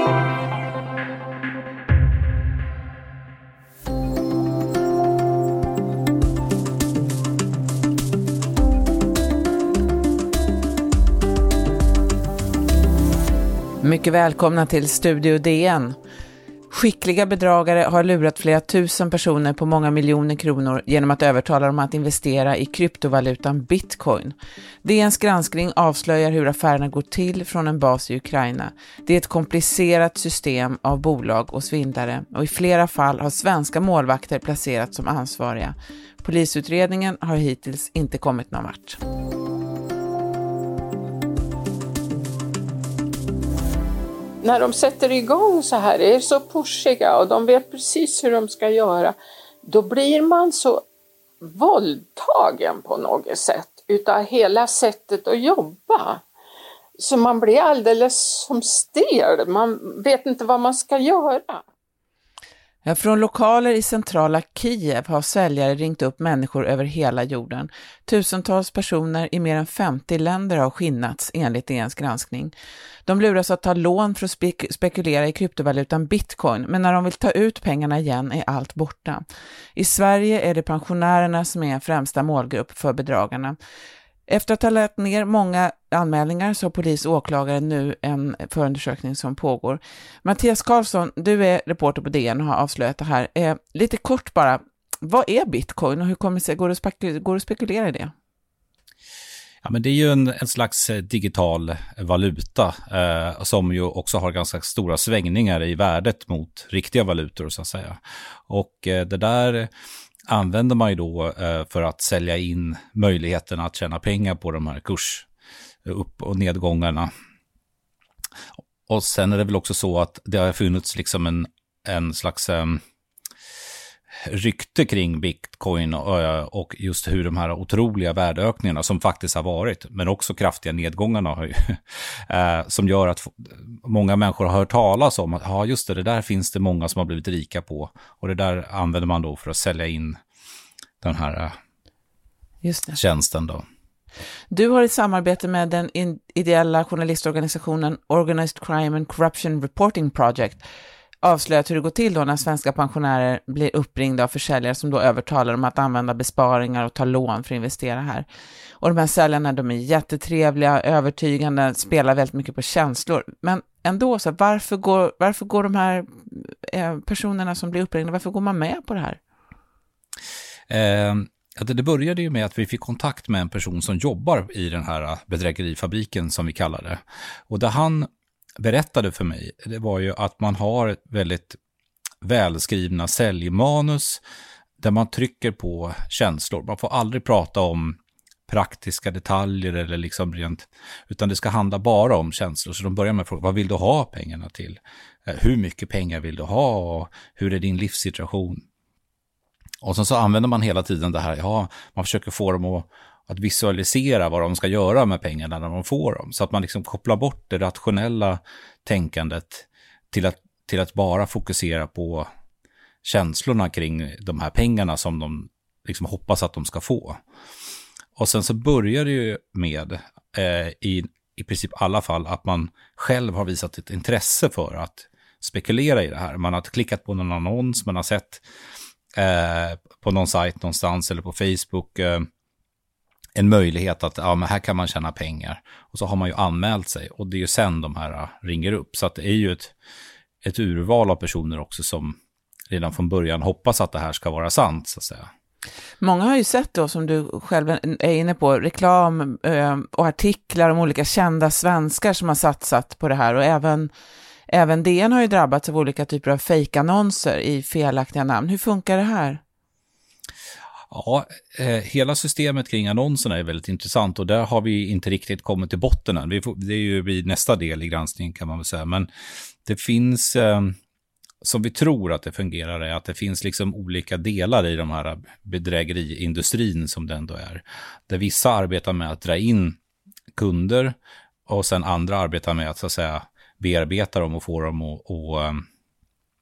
Mycket välkomna till Studio DN. Skickliga bedragare har lurat flera tusen personer på många miljoner kronor genom att övertala dem att investera i kryptovalutan Bitcoin. DNs granskning avslöjar hur affärerna går till från en bas i Ukraina. Det är ett komplicerat system av bolag och svindlare och i flera fall har svenska målvakter placerats som ansvariga. Polisutredningen har hittills inte kommit någon vart. När de sätter igång så här, är så pushiga och de vet precis hur de ska göra, då blir man så våldtagen på något sätt utav hela sättet att jobba. Så man blir alldeles som stel, man vet inte vad man ska göra. Ja, från lokaler i centrala Kiev har säljare ringt upp människor över hela jorden. Tusentals personer i mer än 50 länder har skinnats enligt DNs granskning. De luras att ta lån för att spekulera i kryptovalutan Bitcoin, men när de vill ta ut pengarna igen är allt borta. I Sverige är det pensionärerna som är främsta målgrupp för bedragarna. Efter att ha lagt ner många anmälningar så har polis och åklagare nu en förundersökning som pågår. Mattias Karlsson, du är reporter på DN och har avslöjat det här. Lite kort bara, vad är Bitcoin och hur kommer det sig, går det att spekulera i det? Ja, men det är ju en slags digital valuta som ju också har ganska stora svängningar i värdet mot riktiga valutor så att säga. Och det där använder man ju då för att sälja in möjligheten att tjäna pengar på de här upp- och nedgångarna. Och sen är det väl också så att det har funnits liksom en slags rykte kring Bitcoin och just hur de här otroliga värdeökningarna som faktiskt har varit, men också kraftiga nedgångarna har ju, som gör att många människor har hört talas om att ja, just det där finns det många som har blivit rika på, och det där använder man då för att sälja in den här tjänsten då. Du har ett samarbete med den ideella journalistorganisationen Organized Crime and Corruption Reporting Project avslöjat hur det går till då när svenska pensionärer blir uppringda av försäljare som då övertalar dem att använda besparingar och ta lån för att investera här. Och de här säljarna, de är jättetrevliga, övertygande, spelar väldigt mycket på känslor. Men ändå, så varför går de här personerna som blir uppringda, varför går man med på det här? Det började ju med att vi fick kontakt med en person som jobbar i den här bedrägerifabriken som vi kallar det. Och det han berättade för mig, det var ju att man har väldigt välskrivna säljmanus där man trycker på känslor. Man får aldrig prata om praktiska detaljer eller liksom rent, utan det ska handla bara om känslor. Så de börjar med frågan, vad vill du ha pengarna till? Hur mycket pengar vill du ha? Och hur är din livssituation? Och så använder man hela tiden det här, man försöker få dem att visualisera vad de ska göra med pengarna när de får dem. Så att man liksom kopplar bort det rationella tänkandet till att bara fokusera på känslorna kring de här pengarna som de liksom hoppas att de ska få. Och sen så börjar det ju med i princip alla fall att man själv har visat ett intresse för att spekulera i det här. Man har klickat på någon annons, man har sett på någon sajt någonstans eller på Facebook en möjlighet att men här kan man tjäna pengar. Och så har man ju anmält sig och det är ju sen de här ringer upp. Så att det är ju ett urval av personer också som redan från början hoppas att det här ska vara sant så att säga. Många har ju sett då, som du själv är inne på, reklam och artiklar om olika kända svenskar som har satsat på det här, och även DN har ju drabbats av olika typer av fejkannonser i felaktiga namn. Hur funkar det här? Ja, hela systemet kring annonserna är väldigt intressant och där har vi inte riktigt kommit till botten än. Det är ju vid nästa del i granskningen kan man väl säga, men det finns som vi tror att det fungerar är att det finns liksom olika delar i de här bedrägeriindustrin som det ändå är. Där vissa arbetar med att dra in kunder och sen andra arbetar med att så att säga bearbeta dem och få dem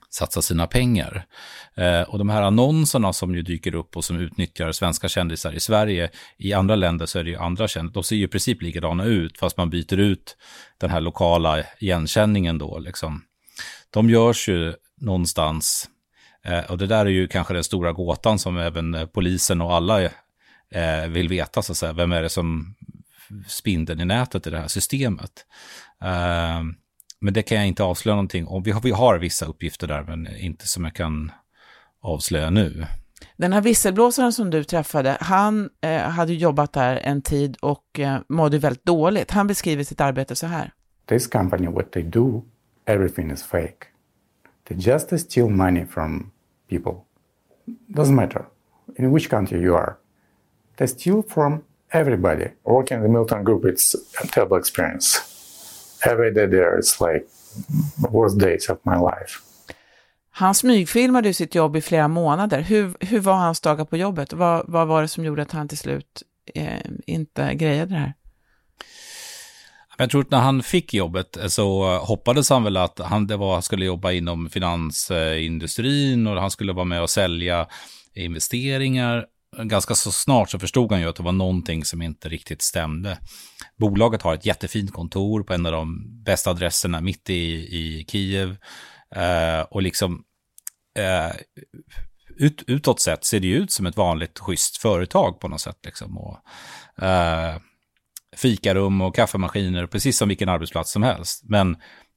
satsa sina pengar. Och de här annonserna som ju dyker upp och som utnyttjar svenska kändisar i Sverige, i andra länder så är det ju andra kändisar. De ser ju i princip likadana ut fast man byter ut den här lokala igenkänningen då liksom. De görs ju någonstans, och det där är ju kanske den stora gåtan som även polisen och alla vill veta så att säga. Vem är det som spindeln i nätet i det här systemet? Men det kan jag inte avslöja någonting om. Vi har vissa uppgifter där, men inte som jag kan avslöja nu. Den här visselblåsaren som du träffade, han hade jobbat där en tid och mådde väldigt dåligt. Han beskriver sitt arbete så här. This company, what they do, everything is fake. They just steal money from people. Doesn't matter in which country you are. They steal from everybody. Working in the Milton Group, it's a terrible experience. Every day there, it's like the worst days of my life. Han smygfilmade sitt jobb i flera månader. Hur var hans dagar på jobbet? Vad var det som gjorde att han till slut inte grejade det här? Jag tror att när han fick jobbet så hoppades han väl att han skulle jobba inom finansindustrin och han skulle vara med och sälja investeringar. Ganska så snart så förstod han ju att det var någonting som inte riktigt stämde. Bolaget har ett jättefint kontor på en av de bästa adresserna mitt i Kiev. Och liksom utåt sett ser det ju ut som ett vanligt schysst företag på något sätt. Liksom. Och, fikarum och kaffemaskiner, precis som vilken arbetsplats som helst. Men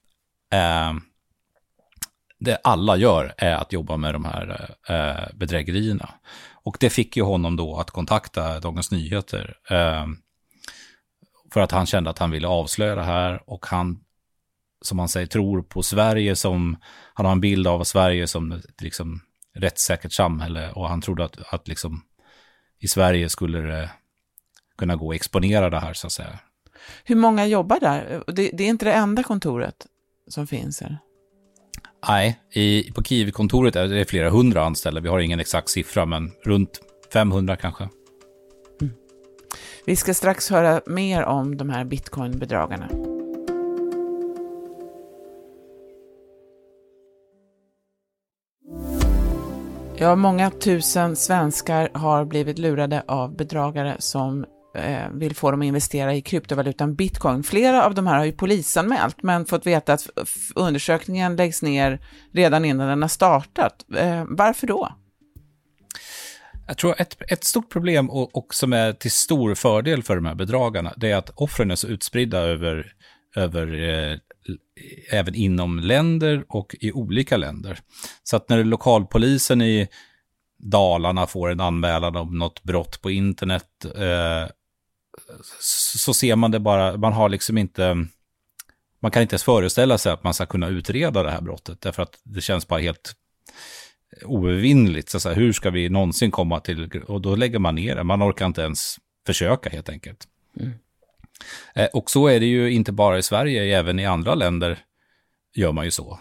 det alla gör är att jobba med de här bedrägerierna. Och det fick ju honom då att kontakta Dagens Nyheter för att han kände att han ville avslöja det här. Och han, som han säger, tror på Sverige som, han har en bild av Sverige som ett liksom rättssäkert samhälle. Och han trodde att liksom i Sverige skulle det kunna gå och exponera det här så att säga. Hur många jobbar där? Det är inte det enda kontoret som finns här. Nej, på Kiev-kontoret är det flera hundra anställda. Vi har ingen exakt siffra, men runt 500 kanske. Mm. Vi ska strax höra mer om de här bitcoin-bedragarna. Ja, många tusen svenskar har blivit lurade av bedragare som vill få dem att investera i kryptovalutan bitcoin. Flera av de här har ju polisanmält men fått veta att undersökningen läggs ner redan innan den har startat. Varför då? Jag tror ett stort problem och som är till stor fördel för de här bedragarna, det är att offren är så utspridda över även inom länder och i olika länder. Så att när lokalpolisen i Dalarna får en anmälan om något brott på internet så ser man det bara, man har liksom inte, man kan inte ens föreställa sig att man ska kunna utreda det här brottet därför att det känns bara helt oövervinnligt. Så här, hur ska vi någonsin komma till, och då lägger man ner det, man orkar inte ens försöka helt enkelt. Mm. Och så är det ju inte bara i Sverige, även i andra länder gör man ju så.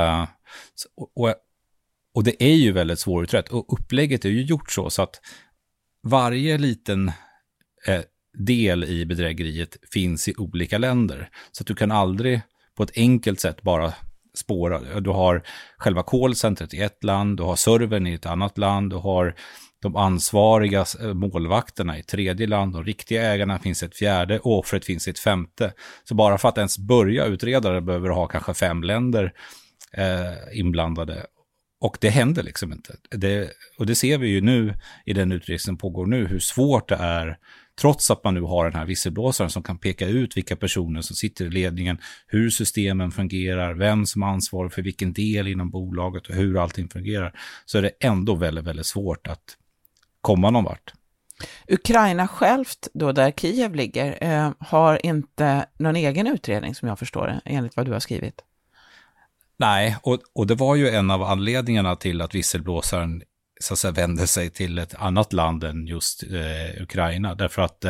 Och det är ju väldigt svårutrett. Och upplägget är ju gjort så att varje liten del i bedrägeriet finns i olika länder. Så att du kan aldrig på ett enkelt sätt bara spåra. Du har själva callcentret i ett land, du har servern i ett annat land, du har de ansvariga målvakterna i ett tredje land, de riktiga ägarna finns i ett fjärde och offret finns i ett femte. Så bara för att ens börja utreda det behöver du ha kanske 5 länder inblandade. Och det händer liksom inte. Och det ser vi ju nu i den utredning som pågår nu, hur svårt det är, trots att man nu har den här visselblåsaren som kan peka ut vilka personer som sitter i ledningen, hur systemen fungerar, vem som ansvarar för vilken del inom bolaget och hur allting fungerar, så är det ändå väldigt, väldigt svårt att komma någon vart. Ukraina självt, då där Kiev ligger, har inte någon egen utredning som jag förstår det, enligt vad du har skrivit. Nej, och det var ju en av anledningarna till att visselblåsaren så att säga vände sig till ett annat land än just Ukraina. Därför att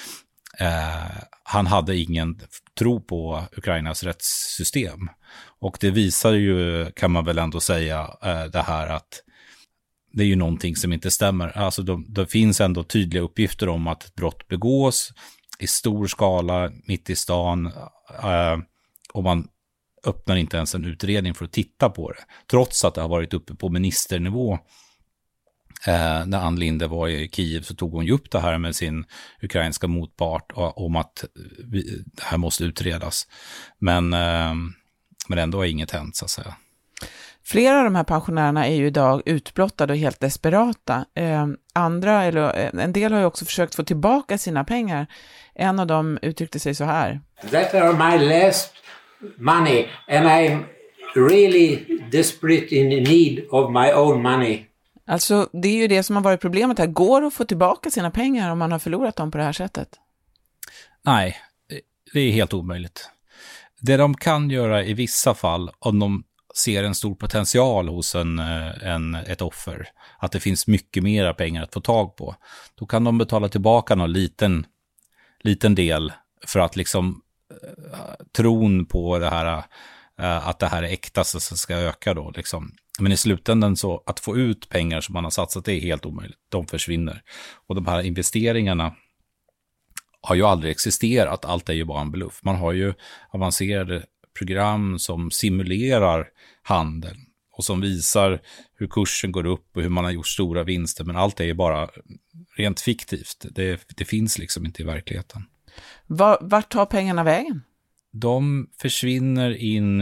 han hade ingen tro på Ukrainas rättssystem. Och det visar ju, kan man väl ändå säga, det här att det är ju någonting som inte stämmer. Alltså det finns ändå tydliga uppgifter om att ett brott begås i stor skala mitt i stan och man öppnar inte ens en utredning för att titta på det. Trots att det har varit uppe på ministernivå. När Ann Linde var i Kiev så tog hon ju upp det här med sin ukrainska motpart om att det här måste utredas. Men ändå har inget hänt så att säga. Flera av de här pensionärerna är ju idag utblottade och helt desperata. En del har ju också försökt få tillbaka sina pengar. En av dem uttryckte sig så här. That are my last money and I'm really desperate in need of my own money. Alltså det är ju det som har varit problemet här. Går det att få tillbaka sina pengar om man har förlorat dem på det här sättet? Nej, det är helt omöjligt. Det de kan göra i vissa fall, om de ser en stor potential hos ett offer, att det finns mycket mera pengar att få tag på, då kan de betala tillbaka någon liten del för att liksom tron på det här, att det här är äkta så ska öka då liksom. Men i slutändan så att få ut pengar som man har satsat, det är helt omöjligt. De försvinner. Och de här investeringarna har ju aldrig existerat. Allt är ju bara en bluff. Man har ju avancerade program som simulerar handel och som visar hur kursen går upp och hur man har gjort stora vinster. Men allt är ju bara rent fiktivt. Det finns liksom inte i verkligheten. Vart tar pengarna vägen? De försvinner in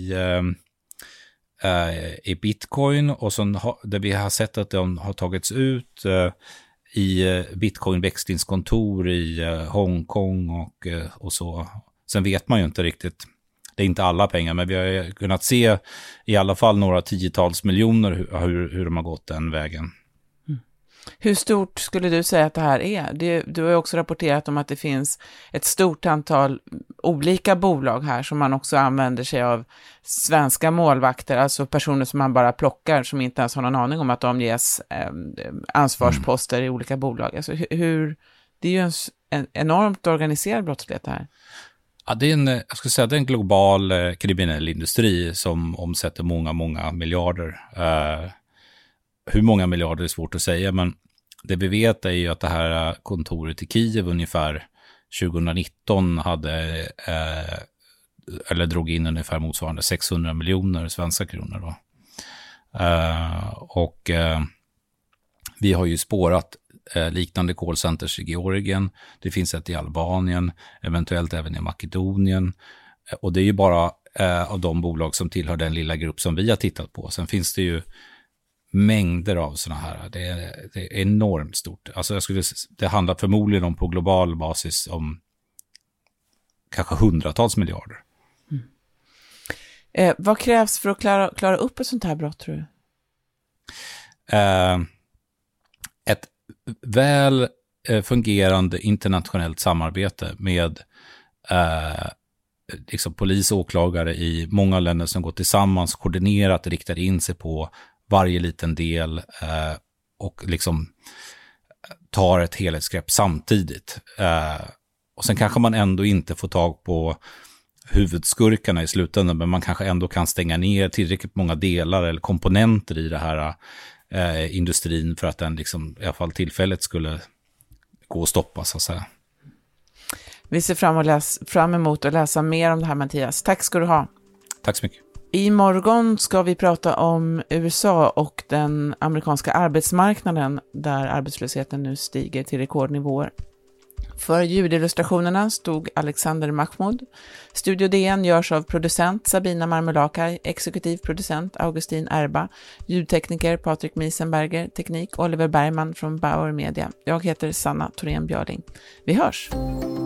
i bitcoin och där vi har sett att de har tagits ut i bitcoin-växlingskontor i Hongkong och så. Sen vet man ju inte riktigt, det är inte alla pengar, men vi har kunnat se i alla fall några tiotals miljoner hur de har gått den vägen. Hur stort skulle du säga att det här är? Du har ju också rapporterat om att det finns ett stort antal olika bolag här som man också använder sig av svenska målvakter, alltså personer som man bara plockar som inte ens har någon aning om att de ges ansvarsposter i olika bolag. Alltså det är ju en enormt organiserad brottslighet här. Ja, det är en global kriminell industri som omsätter många miljarder. Hur många miljarder är svårt att säga, men det vi vet är ju att det här kontoret i Kiev ungefär 2019 drog in ungefär motsvarande 600 miljoner svenska kronor då. Vi har ju spårat liknande callcenters i Georgien. Det finns ett i Albanien, eventuellt även i Makedonien. Och det är ju bara av de bolag som tillhör den lilla grupp som vi har tittat på. Sen finns det ju mängder av såna här. Det är enormt stort. Alltså det handlar förmodligen om på global basis om kanske hundratals miljarder. Vad krävs för att klara upp ett sånt här brott, tror du? Ett väl fungerande internationellt samarbete med liksom polis och åklagare i många länder som går tillsammans, koordinerat, riktar in sig på varje liten del och liksom tar ett helhetsgrepp samtidigt. Och sen kanske man ändå inte får tag på huvudskurkarna i slutändan, men man kanske ändå kan stänga ner tillräckligt många delar eller komponenter i det här industrin för att den liksom, i alla fall tillfället skulle gå och stoppa så att säga. Vi ser fram emot att läsa mer om det här, Mattias. Tack ska du ha. Tack så mycket. Imorgon ska vi prata om USA och den amerikanska arbetsmarknaden där arbetslösheten nu stiger till rekordnivåer. För ljudillustrationerna stod Alexander Mahmoud. Studio DN görs av producent Sabina Marmelakai, exekutiv producent Augustin Erba, ljudtekniker Patrik Miesenberger, teknik Oliver Bergman från Bauer Media. Jag heter Sanna Thorén Björling. Vi hörs!